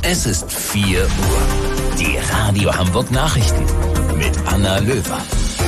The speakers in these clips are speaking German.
Es ist 4 Uhr. Die Radio Hamburg Nachrichten mit Anna Löwer.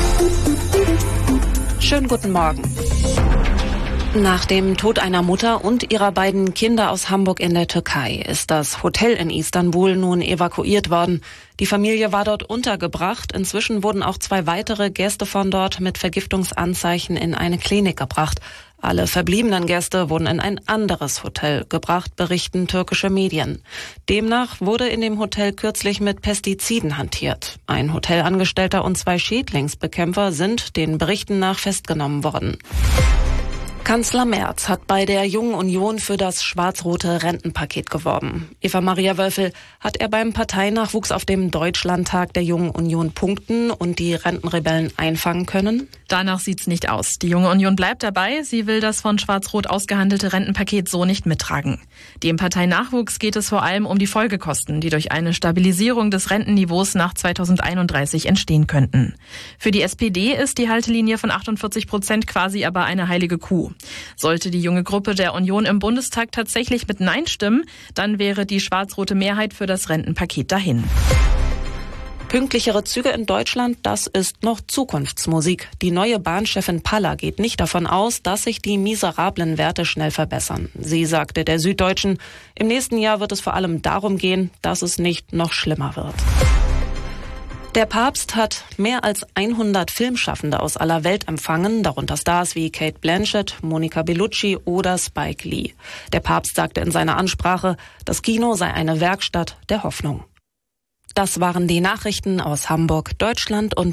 Schönen guten Morgen. Nach dem Tod einer Mutter und ihrer beiden Kinder aus Hamburg in der Türkei ist das Hotel in Istanbul nun evakuiert worden. Die Familie war dort untergebracht. Inzwischen wurden auch 2 weitere Gäste von dort mit Vergiftungsanzeichen in eine Klinik gebracht. Alle verbliebenen Gäste wurden in ein anderes Hotel gebracht, berichten türkische Medien. Demnach wurde in dem Hotel kürzlich mit Pestiziden hantiert. Ein Hotelangestellter und 2 Schädlingsbekämpfer sind den Berichten nach festgenommen worden. Kanzler Merz hat bei der Jungen Union für das schwarz-rote Rentenpaket geworben. Eva-Maria Wölfel, hat er beim Parteinachwuchs auf dem Deutschlandtag der Jungen Union punkten und die Rentenrebellen einfangen können? Danach sieht's nicht aus. Die Junge Union bleibt dabei. Sie will das von Schwarz-Rot ausgehandelte Rentenpaket so nicht mittragen. Dem Parteinachwuchs geht es vor allem um die Folgekosten, die durch eine Stabilisierung des Rentenniveaus nach 2031 entstehen könnten. Für die SPD ist die Haltelinie von 48% quasi aber eine heilige Kuh. Sollte die junge Gruppe der Union im Bundestag tatsächlich mit Nein stimmen, dann wäre die schwarz-rote Mehrheit für das Rentenpaket dahin. Pünktlichere Züge in Deutschland, das ist noch Zukunftsmusik. Die neue Bahnchefin Paller geht nicht davon aus, dass sich die miserablen Werte schnell verbessern. Sie sagte der Süddeutschen, im nächsten Jahr wird es vor allem darum gehen, dass es nicht noch schlimmer wird. Der Papst hat mehr als 100 Filmschaffende aus aller Welt empfangen, darunter Stars wie Cate Blanchett, Monica Bellucci oder Spike Lee. Der Papst sagte in seiner Ansprache, das Kino sei eine Werkstatt der Hoffnung. Das waren die Nachrichten aus Hamburg, Deutschland und